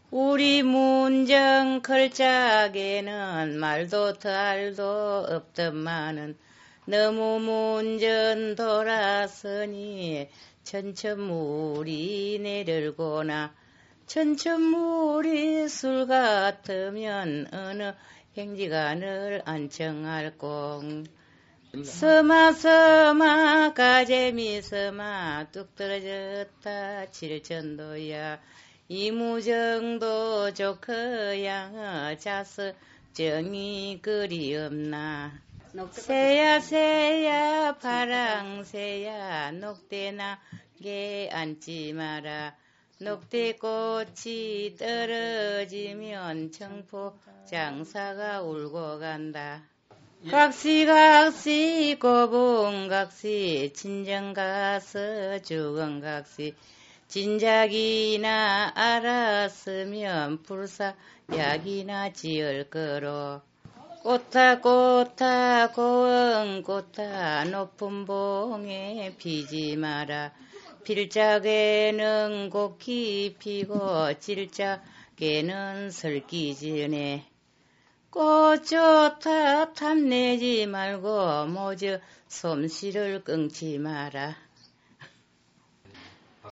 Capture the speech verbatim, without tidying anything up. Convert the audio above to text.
우리 문정 걸작에는 말도 탈도 없더만은 너무 문전 돌아서니 천천물이 내려고나 천천물이 술 같으면 어느 행지가 늘 안청할공 서마 서마 가재미 서마 뚝 떨어졌다 칠천도야 이무정도 조커양어 자서 정이 그리 없나 새야 새야 파랑새야 녹대나게 앉지 마라 녹대꽃이 떨어지면 청포 장사가 울고 간다 각시 각시 고분각시 친정 가서 죽은 각시 진작이나 알았으면 불사 약이나 지을 거로 꽃타 꽃타 고운 꽃타 높은 봉에 피지 마라 필짝에는 곡히 피고 질짝에는 설기지네 꽃 좋다 탐내지 말고 모저 솜씨를 끊지 마라.